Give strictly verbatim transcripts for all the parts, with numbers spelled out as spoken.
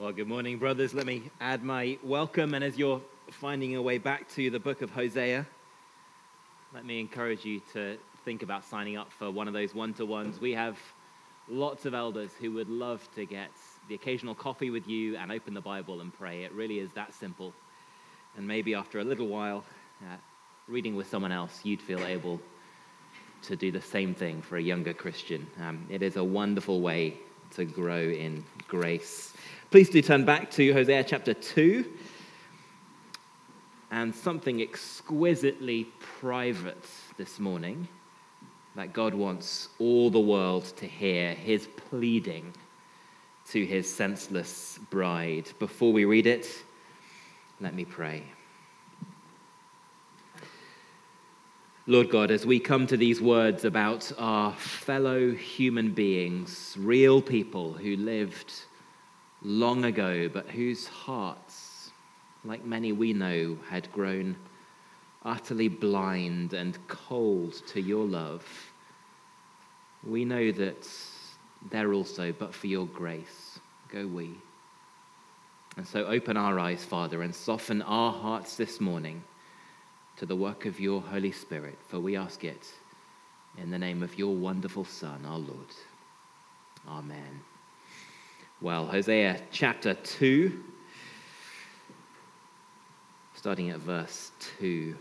Well, good morning, brothers. Let me add my welcome. And as you're finding your way back to the book of Hosea, let me encourage you to think about signing up for one of those one-to-ones. We have lots of elders who would love to get the occasional coffee with you and open the Bible and pray. It really is that simple. And maybe after a little while, uh, reading with someone else, you'd feel able to do the same thing for a younger Christian. Um, it is a wonderful way to grow in grace. Please do turn back to Hosea chapter two, and something exquisitely private this morning that God wants all the world to hear, his pleading to his senseless bride. Before we read it, let me pray. Lord God, as we come to these words about our fellow human beings, real people who lived long ago, but whose hearts, like many we know, had grown utterly blind and cold to your love, we know that they're also, but for your grace, go we. And so open our eyes, Father, and soften our hearts this morning to the work of your Holy Spirit, for we ask it in the name of your wonderful Son, our Lord. Amen. Well, Hosea chapter two, starting at verse two.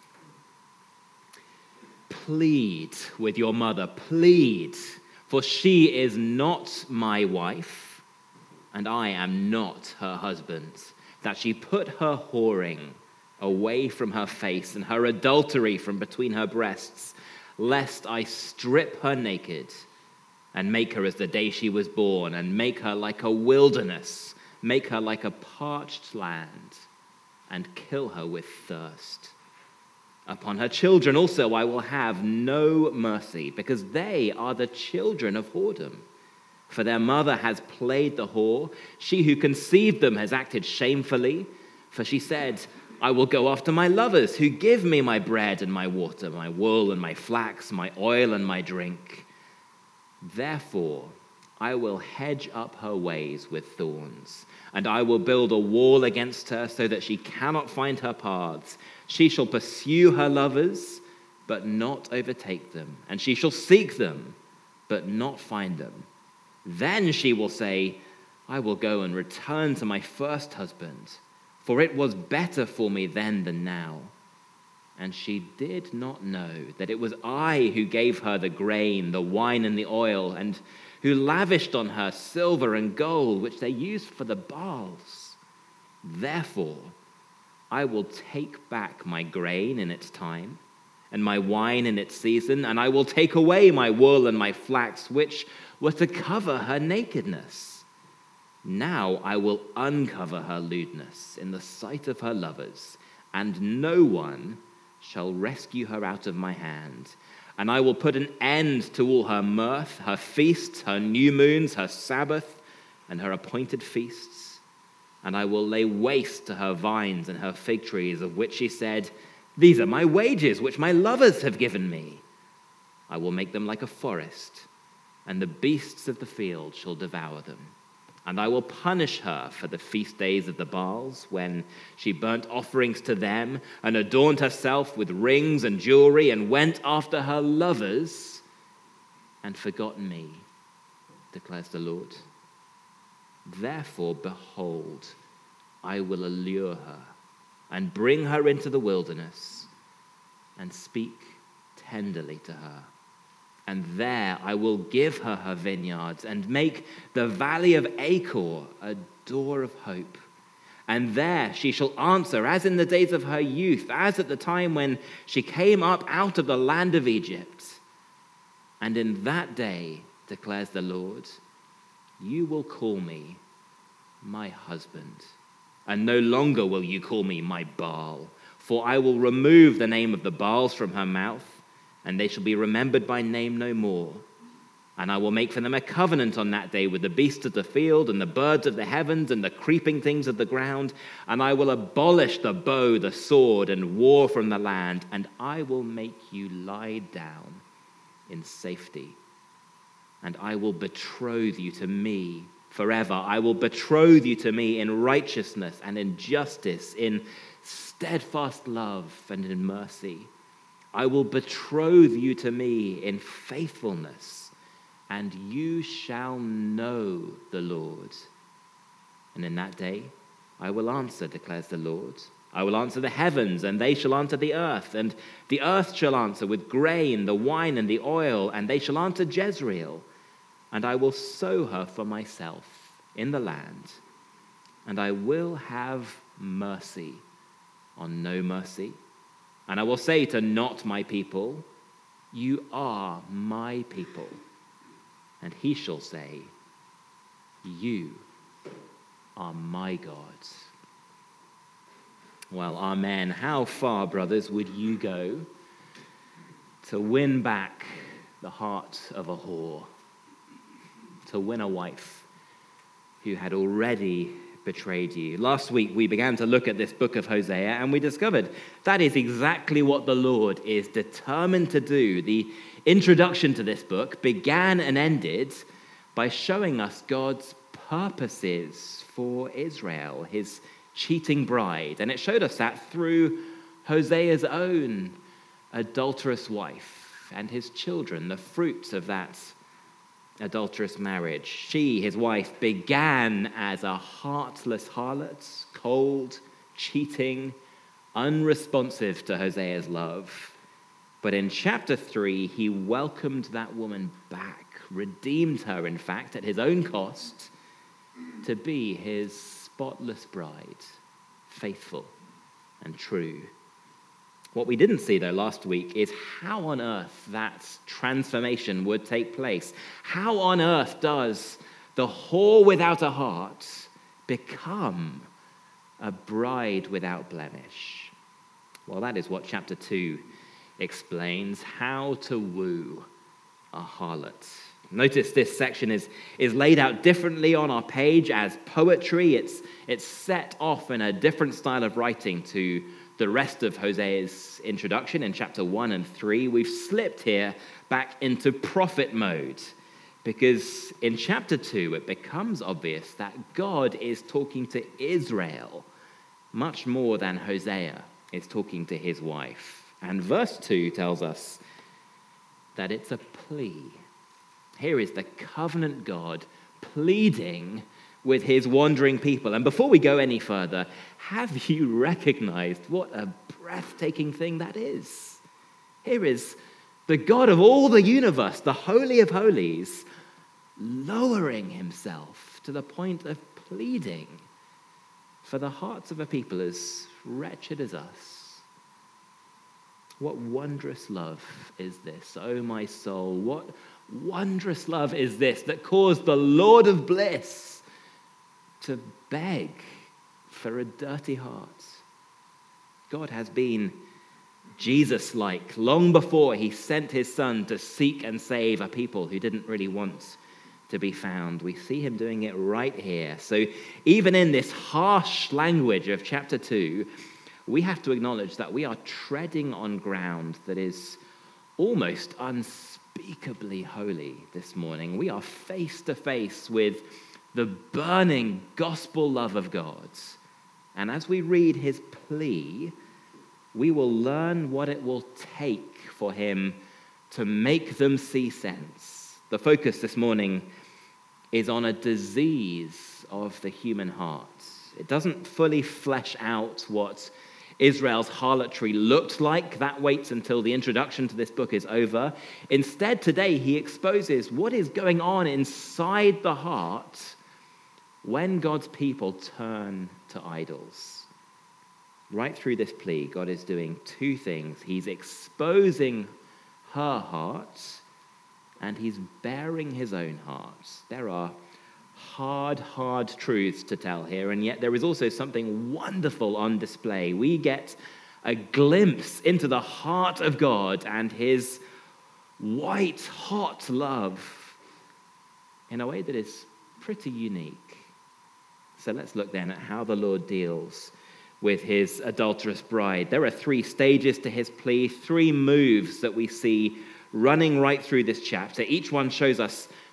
Plead with your mother, plead, for she is not my wife, and I am not her husband, that she put her whoring away from her face and her adultery from between her breasts, lest I strip her naked and make her as the day she was born, and make her like a wilderness, make her like a parched land, and kill her with thirst. Upon her children also I will have no mercy, because they are the children of whoredom. For their mother has played the whore, she who conceived them has acted shamefully, for she said, I will go after my lovers, who give me my bread and my water, my wool and my flax, my oil and my drink. Therefore, I will hedge up her ways with thorns, and I will build a wall against her so that she cannot find her paths. She shall pursue her lovers, but not overtake them, and she shall seek them, but not find them. Then she will say, I will go and return to my first husband, for it was better for me then than now. And she did not know that it was I who gave her the grain, the wine, and the oil, and who lavished on her silver and gold, which they used for the Baals. Therefore, I will take back my grain in its time, and my wine in its season, and I will take away my wool and my flax, which were to cover her nakedness. Now I will uncover her lewdness in the sight of her lovers, and no one shall rescue her out of my hand. And I will put an end to all her mirth, her feasts, her new moons, her Sabbath, and her appointed feasts. And I will lay waste to her vines and her fig trees, of which she said, these are my wages, which my lovers have given me. I will make them like a forest, and the beasts of the field shall devour them. And I will punish her for the feast days of the Baals, when she burnt offerings to them and adorned herself with rings and jewelry and went after her lovers and forgot me, declares the Lord. Therefore, behold, I will allure her and bring her into the wilderness and speak tenderly to her. And there I will give her her vineyards and make the valley of Achor a door of hope. And there she shall answer as in the days of her youth, as at the time when she came up out of the land of Egypt. And in that day, declares the Lord, you will call me my husband, and no longer will you call me my Baal, for I will remove the name of the Baals from her mouth, and they shall be remembered by name no more. And I will make for them a covenant on that day with the beasts of the field and the birds of the heavens and the creeping things of the ground. And I will abolish the bow, the sword, and war from the land. And I will make you lie down in safety. And I will betroth you to me forever. I will betroth you to me in righteousness and in justice, in steadfast love and in mercy. I will betroth you to me in faithfulness, and you shall know the Lord. And in that day I will answer, declares the Lord. I will answer the heavens, and they shall answer the earth, and the earth shall answer with grain, the wine, and the oil, and they shall answer Jezreel. And I will sow her for myself in the land, and I will have mercy on no mercy. And I will say to not my people, you are my people. And he shall say, you are my God. Well, amen. How far, brothers, would you go to win back the heart of a whore, to win a wife who had already betrayed you? Last week, we began to look at this book of Hosea, and we discovered that is exactly what the Lord is determined to do. The introduction to this book began and ended by showing us God's purposes for Israel, his cheating bride. And it showed us that through Hosea's own adulterous wife and his children, the fruits of that adulterous marriage. She, his wife, began as a heartless harlot, cold, cheating, unresponsive to Hosea's love. But in chapter three, he welcomed that woman back, redeemed her, in fact, at his own cost, to be his spotless bride, faithful and true. What we didn't see, though, last week is how on earth that transformation would take place. How on earth does the whore without a heart become a bride without blemish? Well, that is what chapter two explains, how to woo a harlot. Notice this section is, is laid out differently on our page as poetry. It's, it's set off in a different style of writing to the rest of Hosea's introduction in chapter one and three. We've slipped here back into prophet mode because in chapter two, it becomes obvious that God is talking to Israel much more than Hosea is talking to his wife. And verse two tells us that it's a plea. Here is the covenant God pleading with his wandering people. And before we go any further, have you recognized what a breathtaking thing that is? Here is the God of all the universe, the Holy of Holies, lowering himself to the point of pleading for the hearts of a people as wretched as us. What wondrous love is this, O my soul? What wondrous love is this that caused the Lord of bliss to beg for a dirty heart? God has been Jesus-like long before he sent his son to seek and save a people who didn't really want to be found. We see him doing it right here. So even in this harsh language of chapter two, we have to acknowledge that we are treading on ground that is almost unspeakably holy this morning. We are face to face with the burning gospel love of God. And as we read his plea, we will learn what it will take for him to make them see sense. The focus this morning is on a disease of the human heart. It doesn't fully flesh out what Israel's harlotry looked like. That waits until the introduction to this book is over. Instead, today, he exposes what is going on inside the heart when God's people turn to idols. Right through this plea, God is doing two things. He's exposing her heart, and he's bearing his own heart. There are hard, hard truths to tell here, and yet there is also something wonderful on display. We get a glimpse into the heart of God and his white, hot love in a way that is pretty unique. So let's look then at how the Lord deals with his adulterous bride. There are three stages to his plea, three moves that we see running right through this chapter. Each one shows us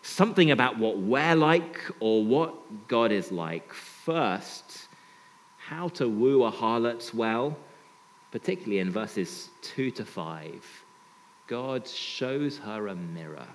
something about what we're like or what God is like. First, how to woo a harlot well, particularly in verses two to five. God shows her a mirror.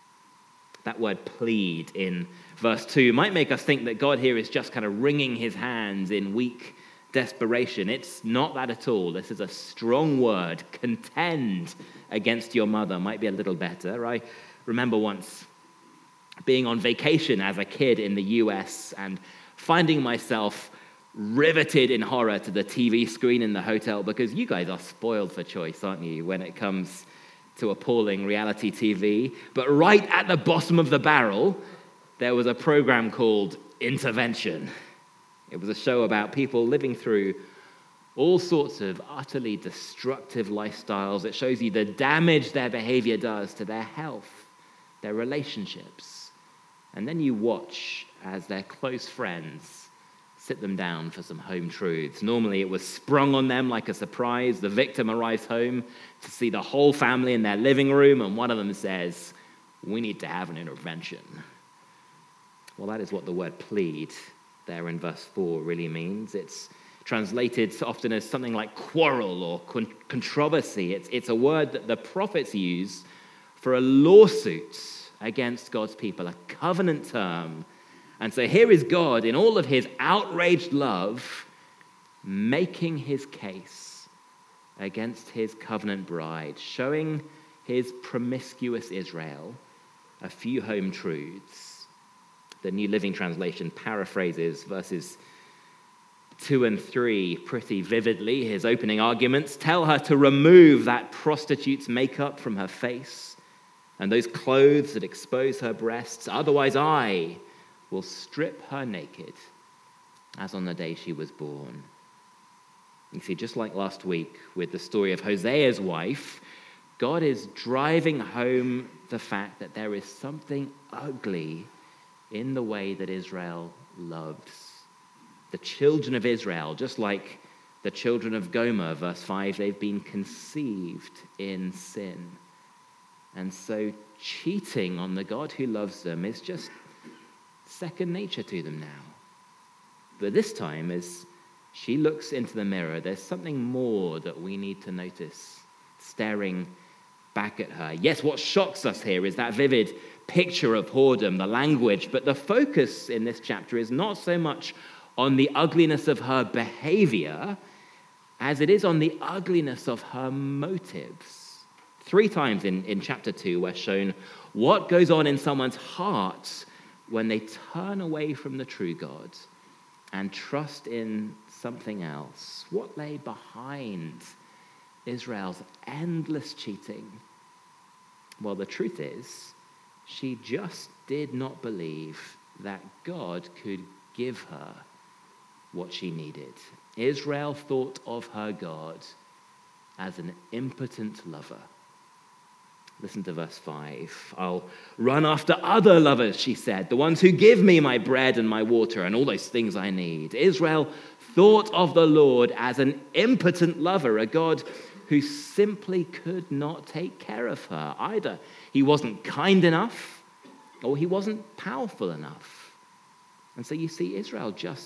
That word plead in verse two might make us think that God here is just kind of wringing his hands in weak desperation. It's not that at all. This is a strong word. Contend against your mother might be a little better. I remember once being on vacation as a kid in the U S and finding myself riveted in horror to the T V screen in the hotel, because you guys are spoiled for choice, aren't you, when it comes to appalling reality T V. But right at the bottom of the barrel, there was a program called Intervention. It was a show about people living through all sorts of utterly destructive lifestyles. It shows you the damage their behavior does to their health, their relationships. And then you watch as their close friends sit them down for some home truths. Normally it was sprung on them like a surprise. The victim arrives home to see the whole family in their living room, and one of them says, "We need to have an intervention." Well, that is what the word plead there in verse four really means. It's translated often as something like quarrel or con- controversy. It's, it's a word that the prophets use for a lawsuit against God's people, a covenant term. And so here is God in all of his outraged love making his case against his covenant bride, showing his promiscuous Israel a few home truths. The New Living Translation paraphrases verses two and three pretty vividly. His opening arguments tell her to remove that prostitute's makeup from her face and those clothes that expose her breasts. Otherwise, I will strip her naked, as on the day she was born. You see, just like last week with the story of Hosea's wife, God is driving home the fact that there is something ugly in the way that Israel loves. The children of Israel, just like the children of Gomer, verse five, they've been conceived in sin. And so cheating on the God who loves them is just second nature to them now. But this time, as she looks into the mirror, there's something more that we need to notice staring back at her. Yes, what shocks us here is that vivid picture of whoredom, the language, but the focus in this chapter is not so much on the ugliness of her behavior as it is on the ugliness of her motives. Three times in, in chapter two, we're shown what goes on in someone's heart when they turn away from the true God and trust in something else. What lay behind Israel's endless cheating? Well, the truth is, she just did not believe that God could give her what she needed. Israel thought of her God as an impotent lover. Listen to verse five. I'll run after other lovers, she said, the ones who give me my bread and my water and all those things I need. Israel thought of the Lord as an impotent lover, a God who simply could not take care of her. Either he wasn't kind enough or he wasn't powerful enough. And so you see, Israel just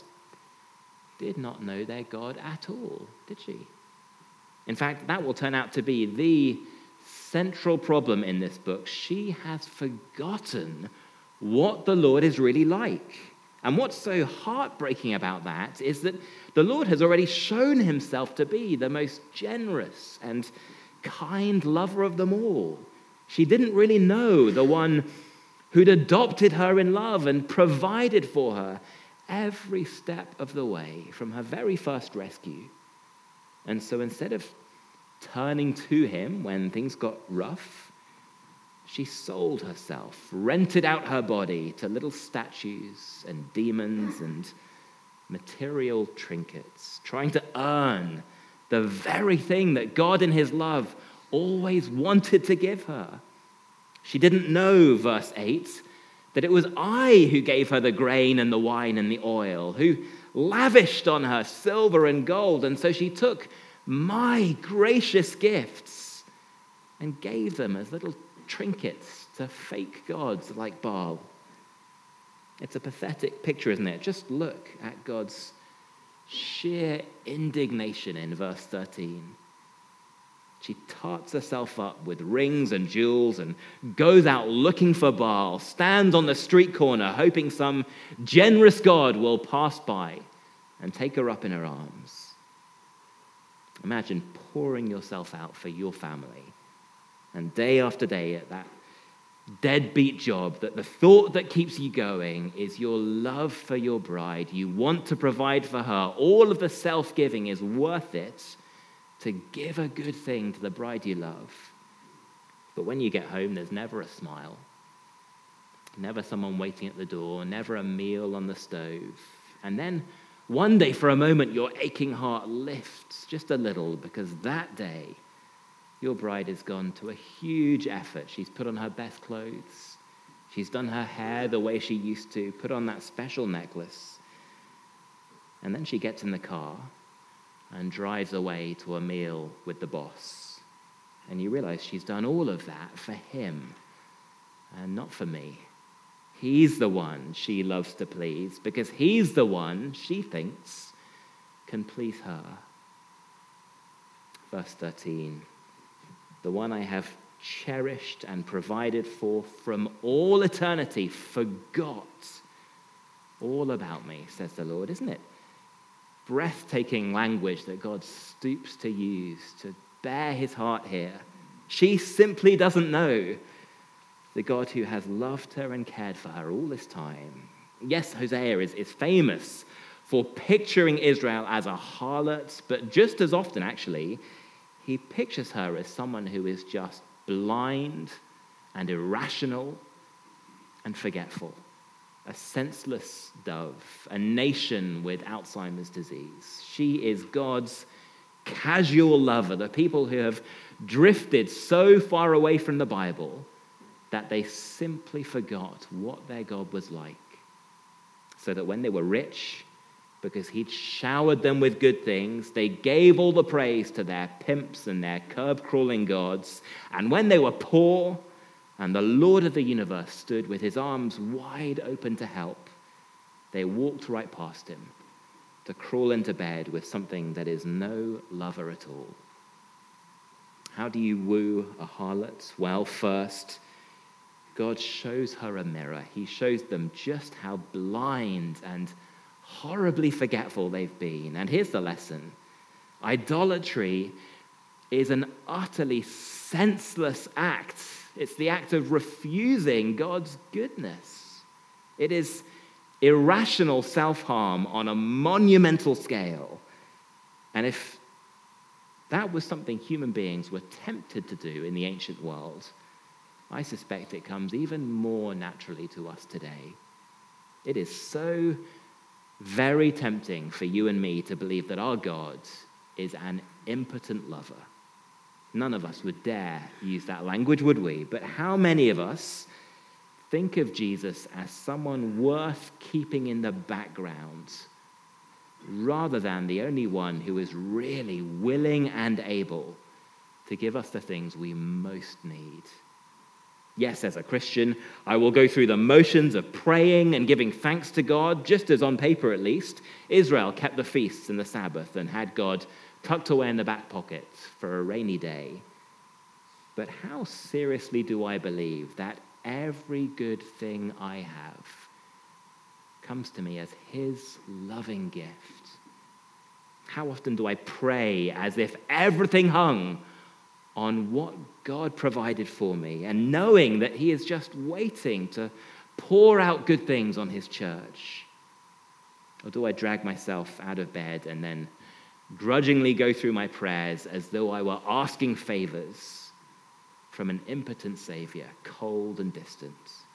did not know their God at all, did she? In fact, that will turn out to be the central problem in this book. She has forgotten what the Lord is really like. And what's so heartbreaking about that is that the Lord has already shown himself to be the most generous and kind lover of them all. She didn't really know the one who'd adopted her in love and provided for her every step of the way from her very first rescue. And so instead of turning to him when things got rough, she sold herself, rented out her body to little statues and demons and material trinkets, trying to earn the very thing that God in his love always wanted to give her. She didn't know, verse eight, that it was I who gave her the grain and the wine and the oil, who lavished on her silver and gold, and so she took my gracious gifts and gave them as little trinkets to fake gods like Baal. It's a pathetic picture, isn't it? Just look at God's sheer indignation in verse thirteen. She tarts herself up with rings and jewels and goes out looking for Baal, stands on the street corner hoping some generous god will pass by and take her up in her arms. Imagine pouring yourself out for your family, and day after day at that deadbeat job, that the thought that keeps you going is your love for your bride. You want to provide for her. All of the self-giving is worth it to give a good thing to the bride you love. But when you get home, there's never a smile, never someone waiting at the door, never a meal on the stove. And then one day, for a moment, your aching heart lifts just a little, because that day, your bride has gone to a huge effort. She's put on her best clothes. She's done her hair the way she used to, put on that special necklace. And then she gets in the car and drives away to a meal with the boss. And you realize she's done all of that for him and not for me. He's the one she loves to please, because he's the one she thinks can please her. Verse thirteen, the one I have cherished and provided for from all eternity forgot all about me, says the Lord. Isn't it breathtaking language that God stoops to use to bare his heart here? She simply doesn't know the God who has loved her and cared for her all this time. Yes, Hosea is, is famous for picturing Israel as a harlot, but just as often, actually, he pictures her as someone who is just blind and irrational and forgetful. A senseless dove, a nation with Alzheimer's disease. She is God's casual lover, the people who have drifted so far away from the Bible that they simply forgot what their God was like. So that when they were rich, because he'd showered them with good things, they gave all the praise to their pimps and their curb-crawling gods. And when they were poor, and the Lord of the universe stood with his arms wide open to help, they walked right past him to crawl into bed with something that is no lover at all. How do you woo a harlot? Well, first, God shows her a mirror. He shows them just how blind and horribly forgetful they've been. And here's the lesson. Idolatry is an utterly senseless act. It's the act of refusing God's goodness. It is irrational self-harm on a monumental scale. And if that was something human beings were tempted to do in the ancient world, I suspect it comes even more naturally to us today. It is so very tempting for you and me to believe that our God is an impotent lover. None of us would dare use that language, would we? But how many of us think of Jesus as someone worth keeping in the background, rather than the only one who is really willing and able to give us the things we most need? Yes, as a Christian, I will go through the motions of praying and giving thanks to God, just as on paper at least, Israel kept the feasts and the Sabbath and had God tucked away in the back pocket for a rainy day. But how seriously do I believe that every good thing I have comes to me as his loving gift? How often do I pray as if everything hung on what God provided for me, and knowing that he is just waiting to pour out good things on his church? Or do I drag myself out of bed and then grudgingly go through my prayers as though I were asking favors from an impotent Savior, cold and distant?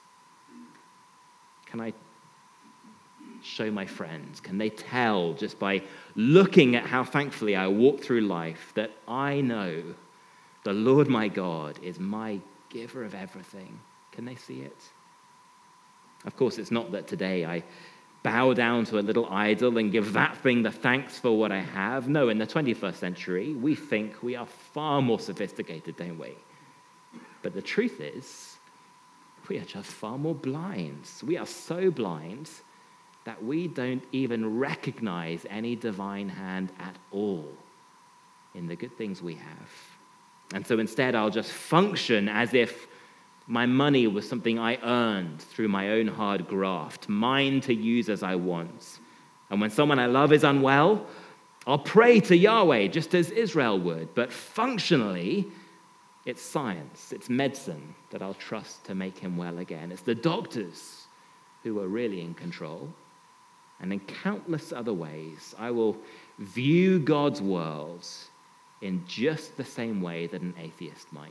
Can I show my friends? Can they tell just by looking at how thankfully I walk through life that I know the Lord my God is my giver of everything? Can they see it? Of course, it's not that today I bow down to a little idol and give that thing the thanks for what I have. No, in the twenty-first century, we think we are far more sophisticated, don't we? But the truth is, we are just far more blind. We are so blind that we don't even recognize any divine hand at all in the good things we have. And so instead, I'll just function as if my money was something I earned through my own hard graft, mine to use as I want. And when someone I love is unwell, I'll pray to Yahweh just as Israel would. But functionally, it's science, it's medicine that I'll trust to make him well again. It's the doctors who are really in control. And in countless other ways, I will view God's world in just the same way that an atheist might.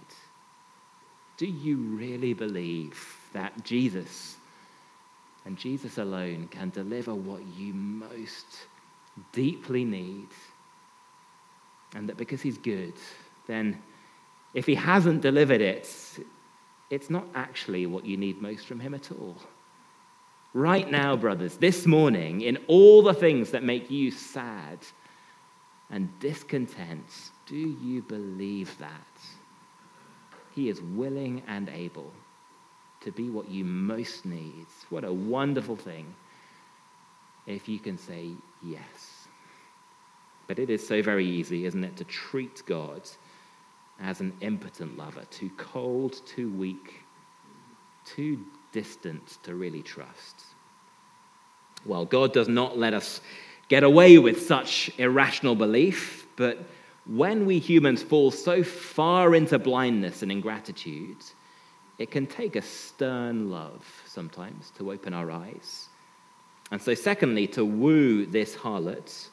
Do you really believe that Jesus and Jesus alone can deliver what you most deeply need? And that because he's good, then if he hasn't delivered it, it's not actually what you need most from him at all. Right now, brothers, this morning, in all the things that make you sad and discontent, do you believe that? He is willing and able to be what you most need. What a wonderful thing if you can say yes. But it is so very easy, isn't it, to treat God as an impotent lover, too cold, too weak, too distant to really trust. Well, God does not let us get away with such irrational belief, but when we humans fall so far into blindness and ingratitude, it can take a stern love sometimes to open our eyes. And so secondly, to woo this harlot,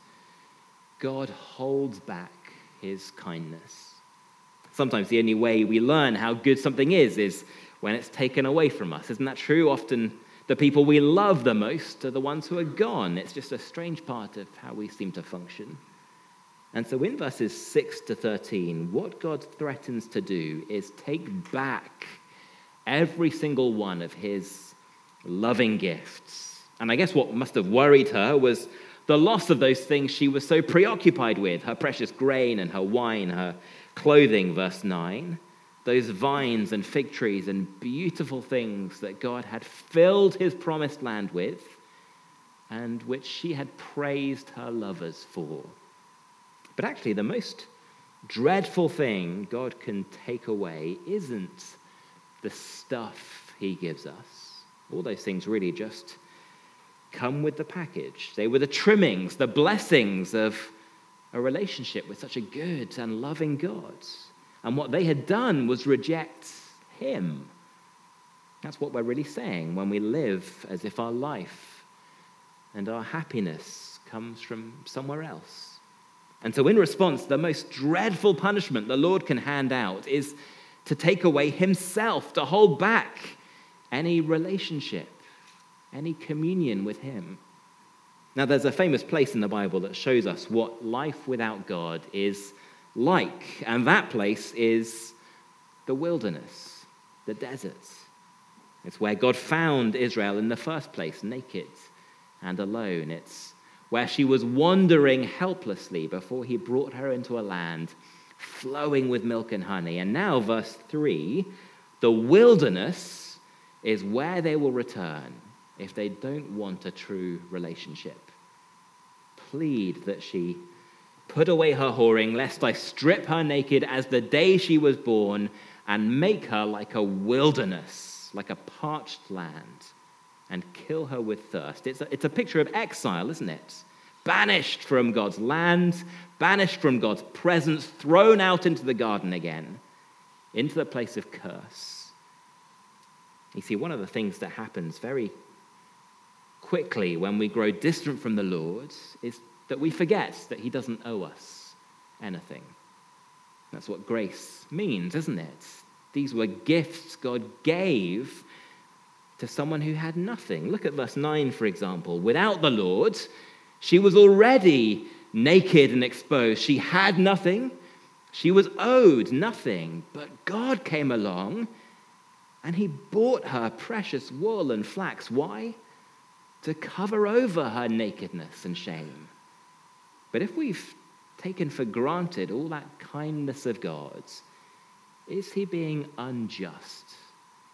God holds back his kindness. Sometimes the only way we learn how good something is is when it's taken away from us. Isn't that true? Often the people we love the most are the ones who are gone. It's just a strange part of how we seem to function. And so in verses six to thirteen, what God threatens to do is take back every single one of his loving gifts. And I guess what must have worried her was the loss of those things she was so preoccupied with, her precious grain and her wine, her clothing, verse nine, those vines and fig trees and beautiful things that God had filled his promised land with and which she had praised her lovers for. But actually, the most dreadful thing God can take away isn't the stuff he gives us. All those things really just come with the package. They were the trimmings, the blessings of a relationship with such a good and loving God. And what they had done was reject him. That's what we're really saying when we live as if our life and our happiness comes from somewhere else. And so in response, the most dreadful punishment the Lord can hand out is to take away himself, to hold back any relationship, any communion with him. Now, there's a famous place in the Bible that shows us what life without God is like, and that place is the wilderness, the desert. It's where God found Israel in the first place, naked and alone. It's where she was wandering helplessly before he brought her into a land flowing with milk and honey. And now, verse three, the wilderness is where they will return if they don't want a true relationship. Plead that she put away her whoring, lest I strip her naked as the day she was born and make her like a wilderness, like a parched land, and kill her with thirst. It's a, it's a picture of exile, isn't it? Banished from God's land, banished from God's presence, thrown out into the garden again, into the place of curse. You see, one of the things that happens very quickly when we grow distant from the Lord is that we forget that he doesn't owe us anything. That's what grace means, isn't it? These were gifts God gave to someone who had nothing. Look at verse nine, for example. Without the Lord, she was already naked and exposed. She had nothing. She was owed nothing. But God came along and he bought her precious wool and flax. Why? To cover over her nakedness and shame. But if we've taken for granted all that kindness of God, is he being unjust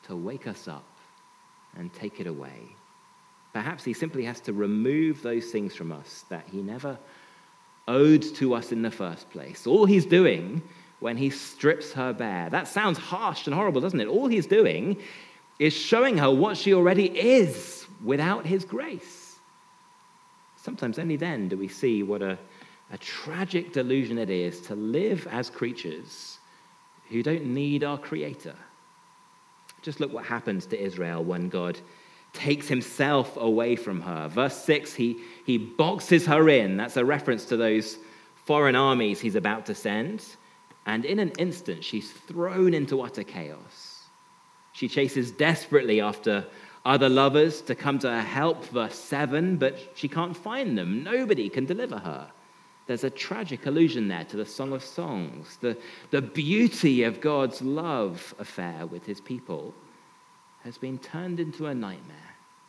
to wake us up and take it away. Perhaps he simply has to remove those things from us that he never owed to us in the first place. All he's doing when he strips her bare, that sounds harsh and horrible, doesn't it? All he's doing is showing her what she already is without his grace. Sometimes only then do we see what a, a tragic delusion it is to live as creatures who don't need our Creator. Just look what happens to Israel when God takes himself away from her. Verse six, he, he boxes her in. That's a reference to those foreign armies he's about to send. And in an instant, she's thrown into utter chaos. She chases desperately after other lovers to come to her help, verse seven, but she can't find them. Nobody can deliver her. There's a tragic allusion there to the Song of Songs, the, the beauty of God's love affair with his people has been turned into a nightmare.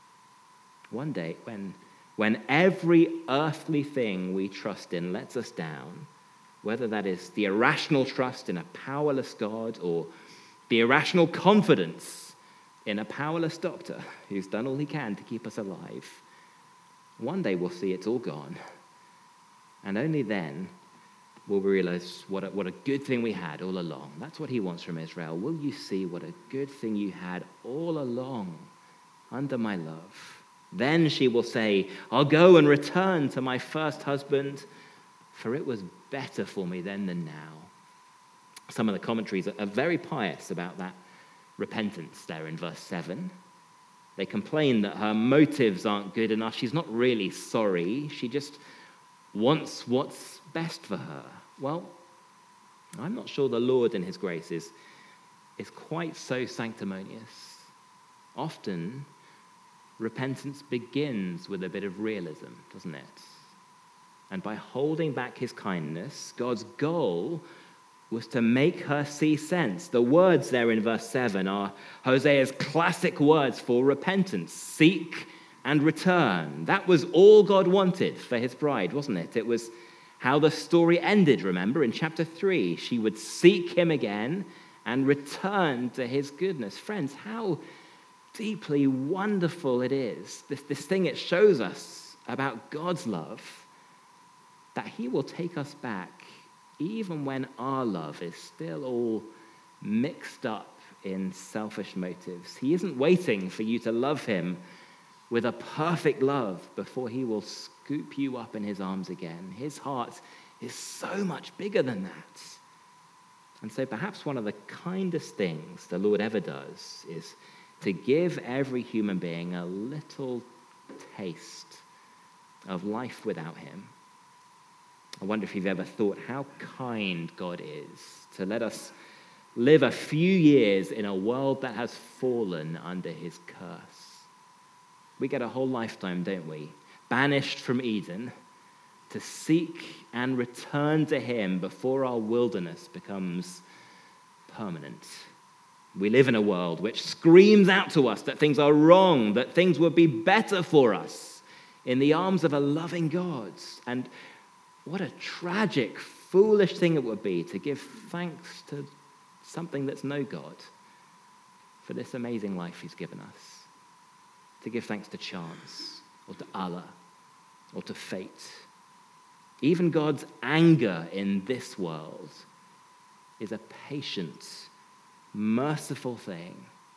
One day, when, when every earthly thing we trust in lets us down, whether that is the irrational trust in a powerless God or the irrational confidence in a powerless doctor who's done all he can to keep us alive, one day we'll see it's all gone. And only then will we realize what a, what a good thing we had all along. That's what he wants from Israel. Will you see what a good thing you had all along under my love? Then she will say, I'll go and return to my first husband, for it was better for me then than now. Some of the commentaries are very pious about that repentance there in verse seven. They complain that her motives aren't good enough. She's not really sorry. She just wants what's best for her. Well, I'm not sure the Lord in his grace is, is quite so sanctimonious. Often, repentance begins with a bit of realism, doesn't it? And by holding back his kindness, God's goal was to make her see sense. The words there in verse seven are Hosea's classic words for repentance: seek and return. That was all God wanted for his bride, wasn't it? It was how the story ended, remember, in chapter three. She would seek him again and return to his goodness. Friends, how deeply wonderful it is, this, this thing it shows us about God's love, that he will take us back even when our love is still all mixed up in selfish motives. He isn't waiting for you to love him with a perfect love before he will scoop you up in his arms again. His heart is so much bigger than that. And so perhaps one of the kindest things the Lord ever does is to give every human being a little taste of life without him. I wonder if you've ever thought how kind God is to let us live a few years in a world that has fallen under his curse. We get a whole lifetime, don't we? Banished from Eden to seek and return to him before our wilderness becomes permanent. We live in a world which screams out to us that things are wrong, that things would be better for us in the arms of a loving God. And what a tragic, foolish thing it would be to give thanks to something that's no God for this amazing life he's given us. To give thanks to chance, or to Allah, or to fate. Even God's anger in this world is a patient, merciful thing.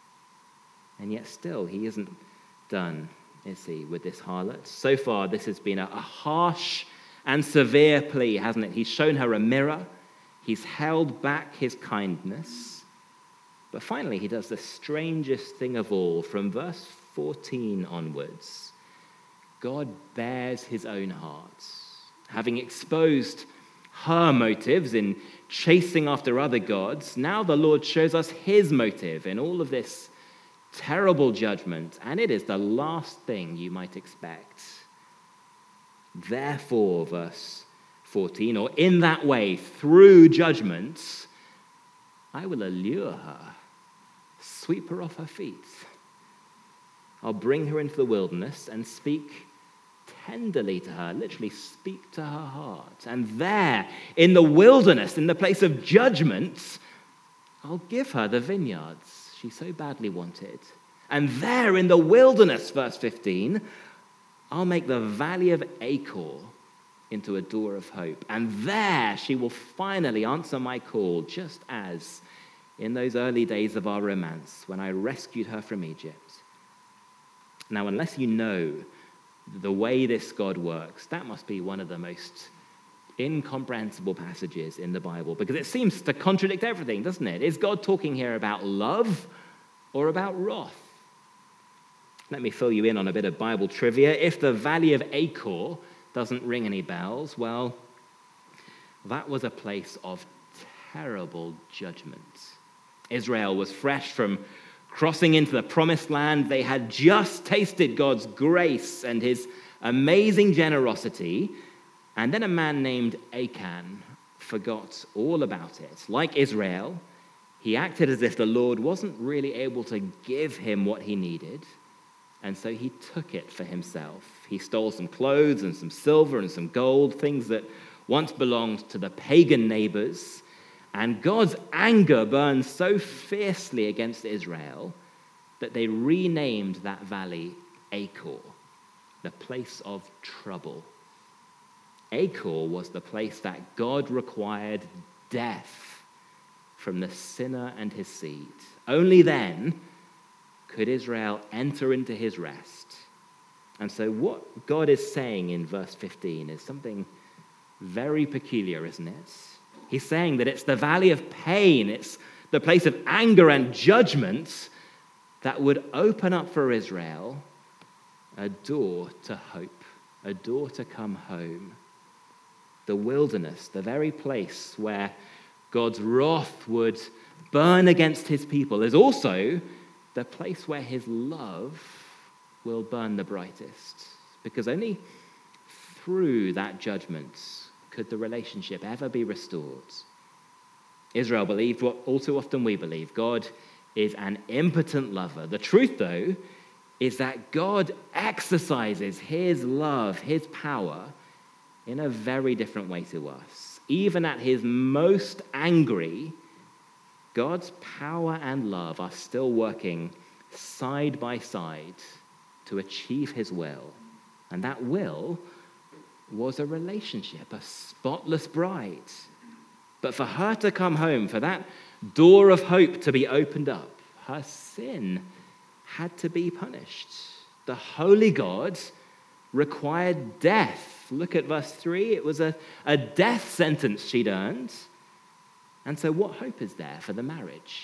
And yet still, he isn't done, is he, with this harlot? So far, this has been a, a harsh and severe plea, hasn't it? He's shown her a mirror. He's held back his kindness. But finally, he does the strangest thing of all. From verse fourteen onwards, God bears his own heart. Having exposed her motives in chasing after other gods, now the Lord shows us his motive in all of this terrible judgment, and it is the last thing you might expect. Therefore, verse fourteen, or in that way, through judgment, I will allure her, sweep her off her feet. I'll bring her into the wilderness and speak tenderly to her, literally speak to her heart. And there, in the wilderness, in the place of judgment, I'll give her the vineyards she so badly wanted. And there in the wilderness, verse fifteen, I'll make the valley of Achor into a door of hope. And there she will finally answer my call, just as in those early days of our romance when I rescued her from Egypt. Now, unless you know the way this God works, that must be one of the most incomprehensible passages in the Bible, because it seems to contradict everything, doesn't it? Is God talking here about love or about wrath? Let me fill you in on a bit of Bible trivia. If the Valley of Achor doesn't ring any bells, well, that was a place of terrible judgment. Israel was fresh from crossing into the promised land. They had just tasted God's grace and his amazing generosity, and then a man named Achan forgot all about it. Like Israel, he acted as if the Lord wasn't really able to give him what he needed, and so he took it for himself. He stole some clothes and some silver and some gold, things that once belonged to the pagan neighbors, and God's anger burned so fiercely against Israel that they renamed that valley Achor, the place of trouble. Achor was the place that God required death from the sinner and his seed. Only then could Israel enter into his rest. And so what God is saying in verse fifteen is something very peculiar, isn't it? He's saying that it's the valley of pain, it's the place of anger and judgment that would open up for Israel a door to hope, a door to come home. The wilderness, the very place where God's wrath would burn against his people, is also the place where his love will burn the brightest. Because only through that judgment could the relationship ever be restored. Israel believed what all too often we believe. God is an impotent lover. The truth, though, is that God exercises his love, his power, in a very different way to us. Even at his most angry, God's power and love are still working side by side to achieve his will. And that will was a relationship, a spotless bride. But for her to come home, for that door of hope to be opened up, her sin had to be punished. The holy God required death. Look at verse three. It was a, a death sentence she'd earned. And so what hope is there for the marriage?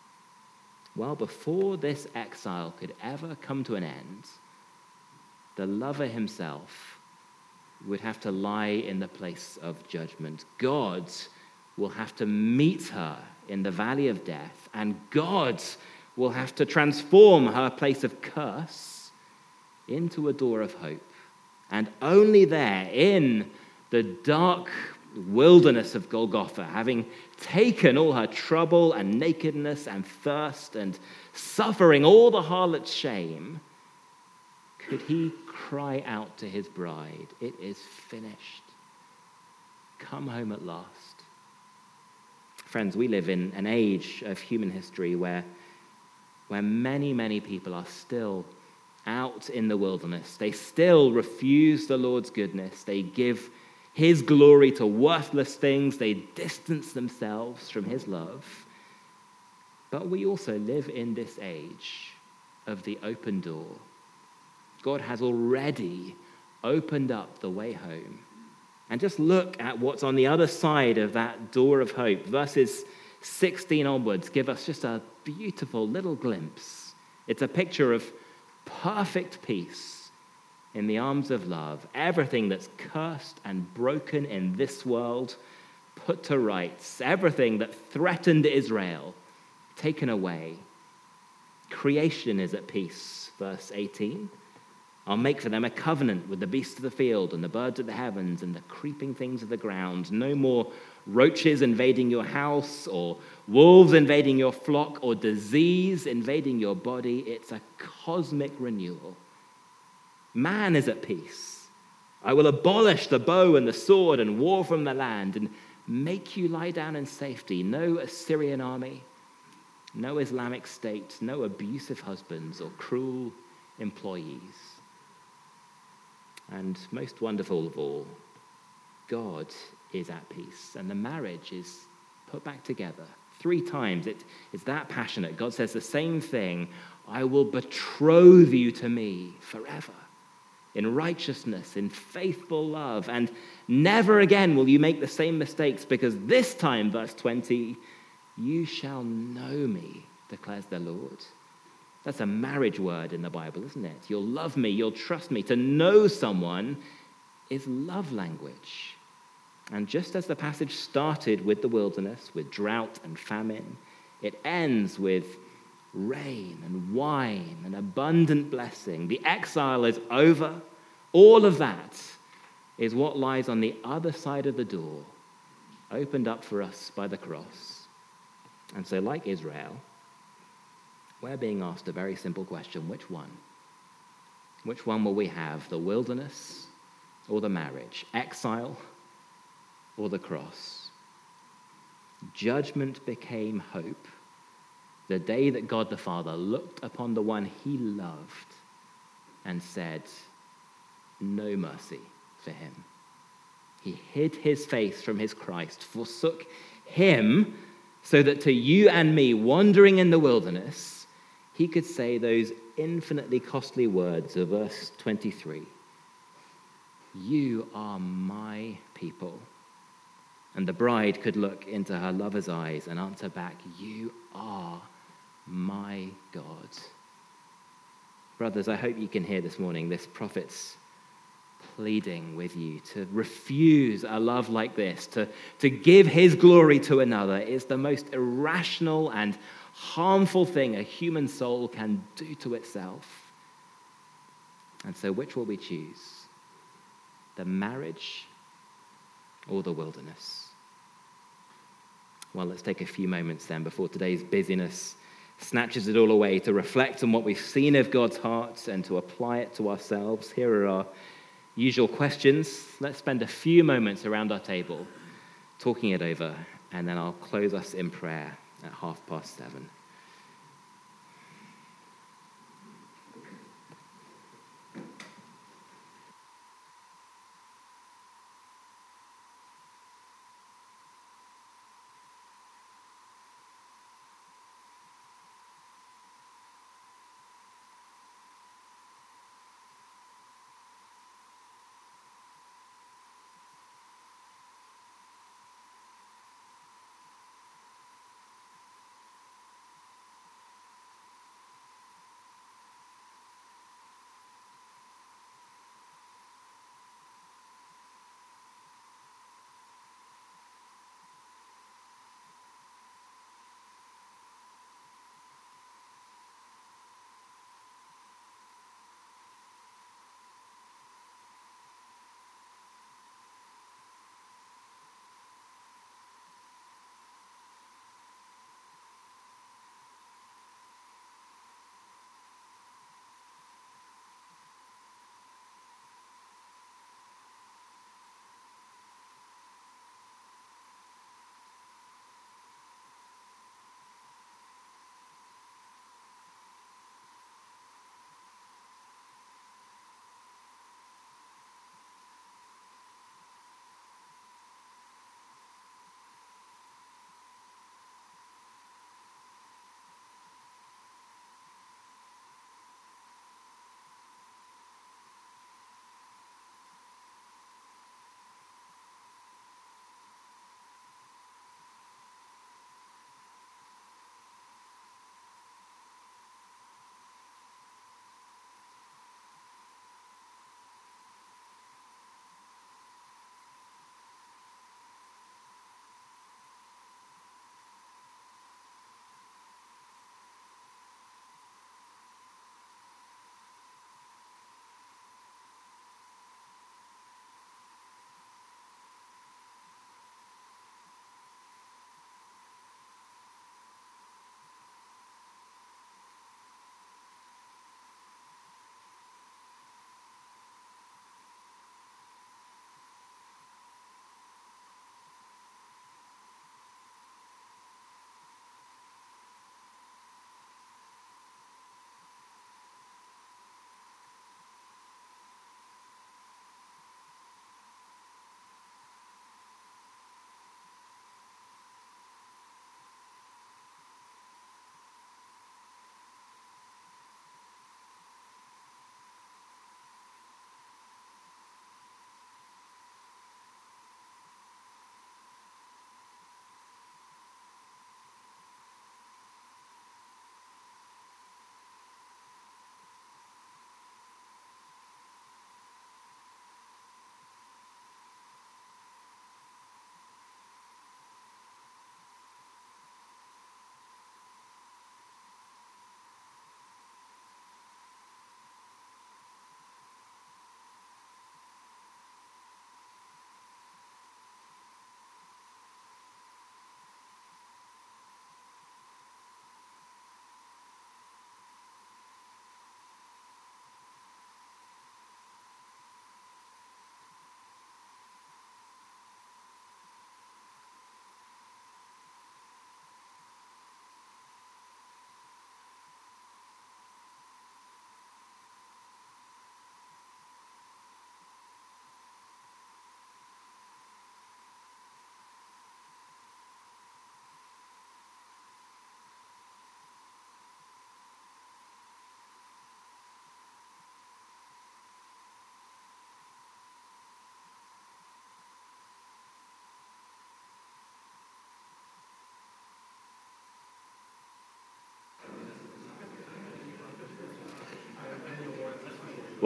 Well, before this exile could ever come to an end, the lover himself would have to lie in the place of judgment. God will have to meet her in the valley of death, and God will have to transform her place of curse into a door of hope. And only there, in the dark wilderness of Golgotha, having taken all her trouble and nakedness and thirst and suffering all the harlot's shame, could he cry out to his bride, "It is finished. Come home at last." Friends, we live in an age of human history where, where many, many people are still out in the wilderness. They still refuse the Lord's goodness. They give his glory to worthless things. They distance themselves from his love. But we also live in this age of the open door. God has already opened up the way home. And just look at what's on the other side of that door of hope. Verses sixteen onwards give us just a beautiful little glimpse. It's a picture of perfect peace in the arms of love. Everything that's cursed and broken in this world put to rights. Everything that threatened Israel taken away. Creation is at peace. Verse eighteen. I'll make for them a covenant with the beasts of the field and the birds of the heavens and the creeping things of the ground. No more roaches invading your house or wolves invading your flock or disease invading your body. It's a cosmic renewal. Man is at peace. I will abolish the bow and the sword and war from the land and make you lie down in safety. No Assyrian army, no Islamic State, no abusive husbands or cruel employees. And most wonderful of all, God is at peace, and the marriage is put back together. Three times, it, it's that passionate. God says the same thing: I will betroth you to me forever, in righteousness, in faithful love, and never again will you make the same mistakes, because this time, verse twenty, you shall know me, declares the Lord. That's a marriage word in the Bible, isn't it? You'll love me, you'll trust me. To know someone is love language. And just as the passage started with the wilderness, with drought and famine, it ends with rain and wine and abundant blessing. The exile is over. All of that is what lies on the other side of the door, opened up for us by the cross. And so, like Israel, we're being asked a very simple question: which one? Which one will we have, the wilderness or the marriage? Exile or the cross? Judgment became hope the day that God the Father looked upon the one he loved and said, no mercy for him. He hid his face from his Christ, forsook him, so that to you and me, wandering in the wilderness, he could say those infinitely costly words of verse twenty-three. You are my people. And the bride could look into her lover's eyes and answer back, you are my God. Brothers, I hope you can hear this morning this prophet's pleading with you to refuse a love like this, to, to give his glory to another is the most irrational and harmful thing a human soul can do to itself. And so which will we choose? The marriage or the wilderness? Well, let's take a few moments then before today's busyness snatches it all away to reflect on what we've seen of God's heart and to apply it to ourselves. Here are our usual questions. Let's spend a few moments around our table talking it over, and then I'll close us in prayer at half past seven.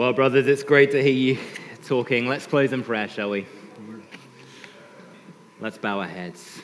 Well, brothers, it's great to hear you talking. Let's close in prayer, shall we? Let's bow our heads.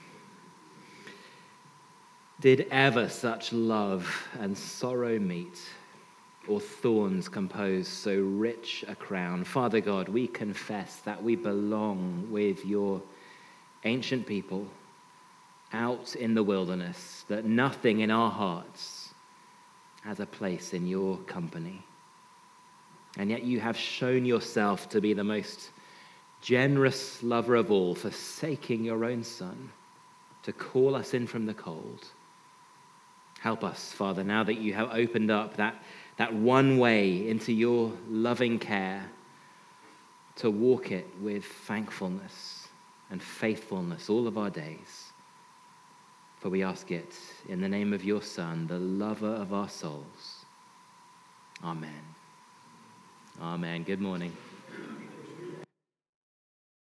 Did ever such love and sorrow meet, or thorns compose so rich a crown? Father God, we confess that we belong with your ancient people out in the wilderness, that nothing in our hearts has a place in your company. And yet you have shown yourself to be the most generous lover of all, forsaking your own Son to call us in from the cold. Help us, Father, now that you have opened up that, that one way into your loving care, to walk it with thankfulness and faithfulness all of our days. For we ask it in the name of your Son, the lover of our souls. Amen. Amen. Good morning.